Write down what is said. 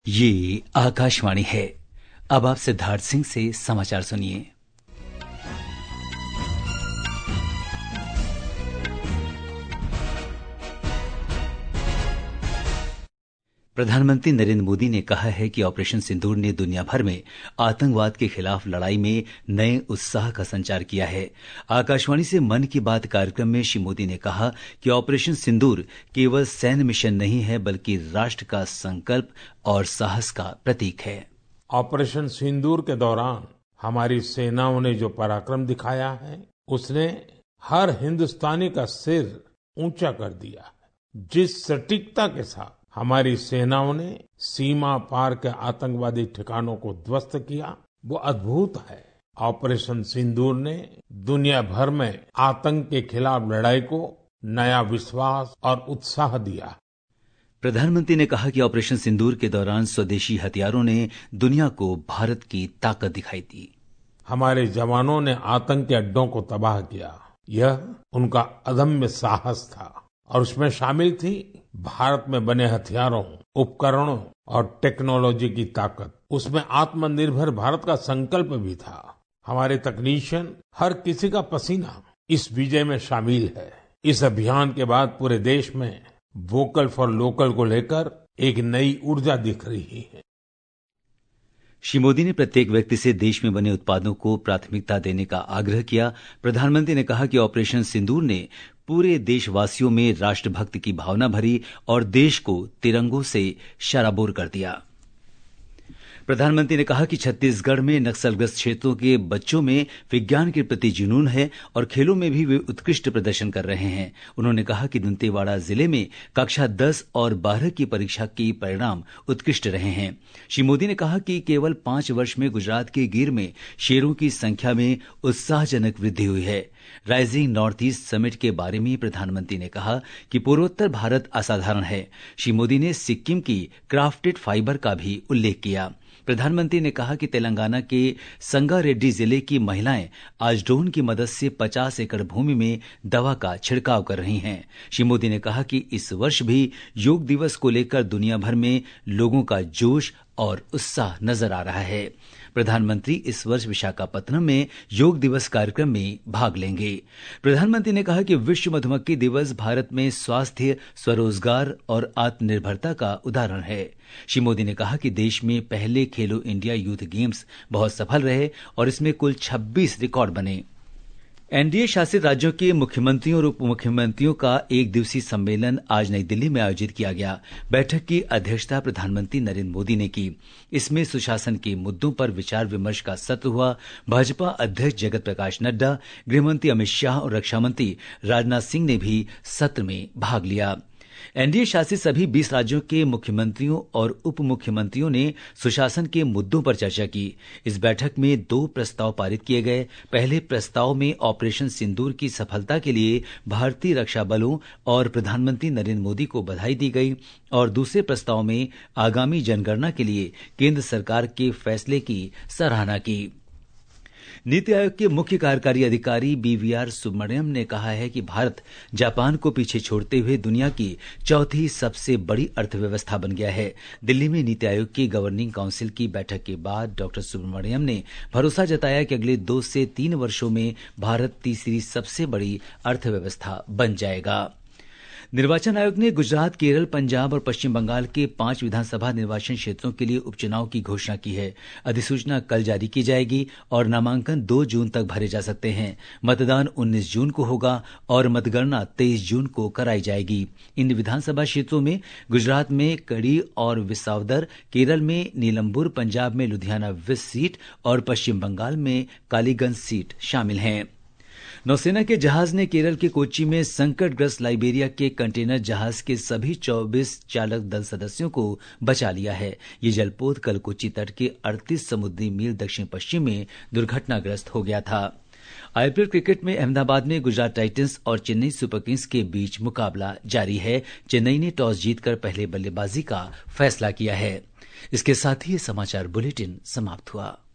ये आकाशवाणी है। अब आप सिद्धार्थ सिंह से समाचार सुनिए। प्रधानमंत्री नरेंद्र मोदी ने कहा है कि ऑपरेशन सिंदूर ने दुनिया भर में आतंकवाद के खिलाफ लड़ाई में नए उत्साह का संचार किया है। आकाशवाणी से मन की बात कार्यक्रम में श्री मोदी ने कहा कि ऑपरेशन सिंदूर केवल सैन्य मिशन नहीं है, बल्कि राष्ट्र का संकल्प और साहस का प्रतीक है। ऑपरेशन सिंदूर के दौरान हमारी सेनाओं ने जो पराक्रम दिखाया है, उसने हर हिंदुस्तानी का सिर ऊंचा कर दिया। जिस सटीकता के साथ हमारी सेनाओं ने सीमा पार के आतंकवादी ठिकानों को ध्वस्त किया, वो अद्भुत है। ऑपरेशन सिंदूर ने दुनिया भर में आतंक के खिलाफ लड़ाई को नया विश्वास और उत्साह दिया। प्रधानमंत्री ने कहा कि ऑपरेशन सिंदूर के दौरान स्वदेशी हथियारों ने दुनिया को भारत की ताकत दिखाई दी। हमारे जवानों ने आतंक के अड्डों को तबाह किया। यह उनका अदम्य साहस था और उसमें शामिल थी भारत में बने हथियारों, उपकरणों और टेक्नोलॉजी की ताकत। उसमें आत्मनिर्भर भारत का संकल्प भी था। हमारे तकनीशियन, हर किसी का पसीना इस विजय में शामिल है। इस अभियान के बाद पूरे देश में वोकल फॉर लोकल को लेकर एक नई ऊर्जा दिख रही है। श्री मोदी ने प्रत्येक व्यक्ति से देश में बने उत्पादों को प्राथमिकता देने का आग्रह किया। प्रधानमंत्री ने कहा कि ऑपरेशन सिंदूर ने पूरे देशवासियों में राष्ट्रभक्ति की भावना भरी और देश को तिरंगों से शराबोर कर दिया। प्रधानमंत्री ने कहा कि छत्तीसगढ़ में नक्सलग्रस्त क्षेत्रों के बच्चों में विज्ञान के प्रति जुनून है और खेलों में भी वे उत्कृष्ट प्रदर्शन कर रहे हैं। उन्होंने कहा कि दंतेवाड़ा जिले में कक्षा 10 और 12 की परीक्षा के परिणाम उत्कृष्ट रहे हैं। श्री मोदी ने कहा कि केवल 5 वर्ष में गुजरात के गिर में शेरों की संख्या में उत्साहजनक वृद्धि हुई है। राइजिंग नॉर्थ ईस्ट समिट के बारे में प्रधानमंत्री ने कहा कि पूर्वोत्तर भारत असाधारण है। श्री मोदी ने सिक्किम की क्राफ्टेड फाइबर का भी उल्लेख किया। प्रधानमंत्री ने कहा कि तेलंगाना के संगारेड्डी जिले की महिलाएं आज ड्रोन की मदद से 50 एकड़ भूमि में दवा का छिड़काव कर रही हैं। श्री मोदी ने कहा कि इस वर्ष भी योग दिवस को लेकर दुनिया भर में लोगों का जोश और उत्साह नजर आ रहा है। प्रधानमंत्री इस वर्ष विशाखापत्तनम में योग दिवस कार्यक्रम में भाग लेंगे। प्रधानमंत्री ने कहा कि विश्व मधुमक्खी दिवस भारत में स्वास्थ्य, स्वरोजगार और आत्मनिर्भरता का उदाहरण है। श्री मोदी ने कहा कि देश में पहले खेलो इंडिया यूथ गेम्स बहुत सफल रहे और इसमें कुल 26 रिकॉर्ड बने। एनडीए शासित राज्यों के मुख्यमंत्रियों और उप मुख्यमंत्रियों का एक दिवसीय सम्मेलन आज नई दिल्ली में आयोजित किया गया। बैठक की अध्यक्षता प्रधानमंत्री नरेंद्र मोदी ने की। इसमें सुशासन के मुद्दों पर विचार विमर्श का सत्र हुआ। भाजपा अध्यक्ष जगत प्रकाश नड्डा, गृहमंत्री अमित शाह और रक्षा मंत्री राजनाथ सिंह ने भी सत्र में भाग लिया। एनडीए शासित सभी 20 राज्यों के मुख्यमंत्रियों और उप मुख्यमंत्रियों ने सुशासन के मुद्दों पर चर्चा की। इस बैठक में 2 प्रस्ताव पारित किए गए। पहले प्रस्ताव में ऑपरेशन सिंदूर की सफलता के लिए भारतीय रक्षा बलों और प्रधानमंत्री नरेंद्र मोदी को बधाई दी गई और दूसरे प्रस्ताव में आगामी जनगणना के लिए केंद्र सरकार के फैसले की सराहना की। नीति आयोग के मुख्य कार्यकारी अधिकारी बीवीआर सुब्रमण्यम ने कहा है कि भारत जापान को पीछे छोड़ते हुए दुनिया की चौथी सबसे बड़ी अर्थव्यवस्था बन गया है। दिल्ली में नीति आयोग की गवर्निंग काउंसिल की बैठक के बाद डॉक्टर सुब्रमण्यम ने भरोसा जताया कि अगले 2 से 3 वर्षों में भारत तीसरी सबसे बड़ी अर्थव्यवस्था बन जाएगा। निर्वाचन आयोग ने गुजरात, केरल, पंजाब और पश्चिम बंगाल के 5 विधानसभा निर्वाचन क्षेत्रों के लिए उपचुनाव की घोषणा की है। अधिसूचना कल जारी की जाएगी और नामांकन 2 जून तक भरे जा सकते हैं। मतदान 19 जून को होगा और मतगणना 23 जून को कराई जाएगी। इन विधानसभा क्षेत्रों में गुजरात में कड़ी और विसावदर, केरल में नीलम्बुर, पंजाब में लुधियाना वेस्ट सीट और पश्चिम बंगाल में कालीगंज सीट शामिल हैं। नौसेना के जहाज ने केरल के कोच्चि में संकटग्रस्त लाइबेरिया के कंटेनर जहाज के सभी 24 चालक दल सदस्यों को बचा लिया है। ये जलपोत कल कोच्चि तट के 38 समुद्री मील दक्षिण पश्चिम में दुर्घटनाग्रस्त हो गया था। आईपीएल क्रिकेट में अहमदाबाद में गुजरात टाइटंस और चेन्नई सुपर किंग्स के बीच मुकाबला जारी है। चेन्नई ने टॉस जीतकर पहले बल्लेबाजी का फैसला किया है। इसके साथ ही ये समाचार बुलेटिन समाप्त हुआ।